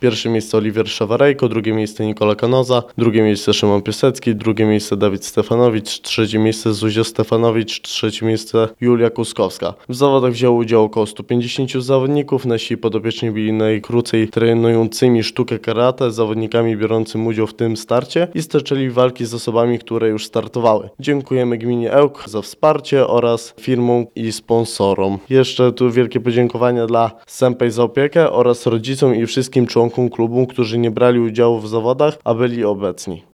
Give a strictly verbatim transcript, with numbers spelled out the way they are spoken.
Pierwsze miejsce Oliwier Szawarejko, drugie miejsce Nikola Kanoza, drugie miejsce Szymon Piasecki, drugie miejsce Dawid Stefanowicz, trzecie miejsce Zuzia Stefanowicz, trzecie miejsce Julia Kuskowska. W zawodach wzięło udział około stu pięćdziesięciu zawodników. Nasi podopieczni byli najkrócej trenującymi sztukę karate, zawodnikami biorącymi udział w tym starcie i stoczyli walki z osobami, które już startowały. Dziękujemy gminie Ełk za wsparcie oraz firmom i sponsorom. Jeszcze tu wielkie podziękowania dla Senpei za opiekę oraz rodzicom i wszystkim członkom klubu, którzy nie brali udziału w zawodach, a byli obecni.